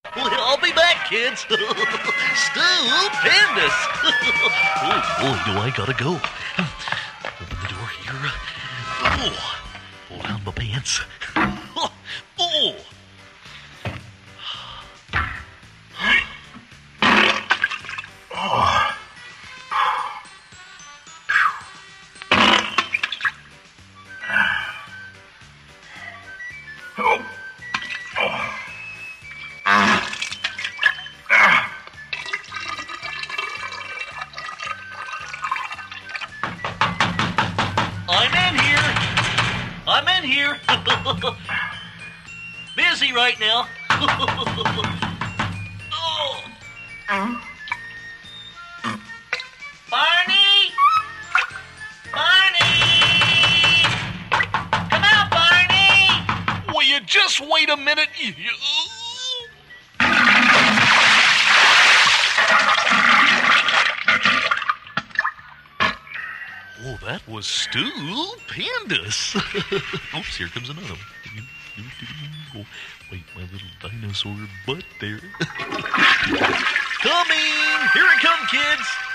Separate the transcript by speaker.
Speaker 1: Well, I'll be back, kids. Stupendous. Oh, boy, do I gotta go. Open the door here. Oh, pull down my pants. Oh. I'm in here. Busy right now. Oh. Barney! Barney! Come out, Barney!
Speaker 2: Will you just wait a minute?
Speaker 1: Oh, that was stupendous. Oops, here comes another one. Oh, wait, my little dinosaur butt there. Coming! Here it comes, kids!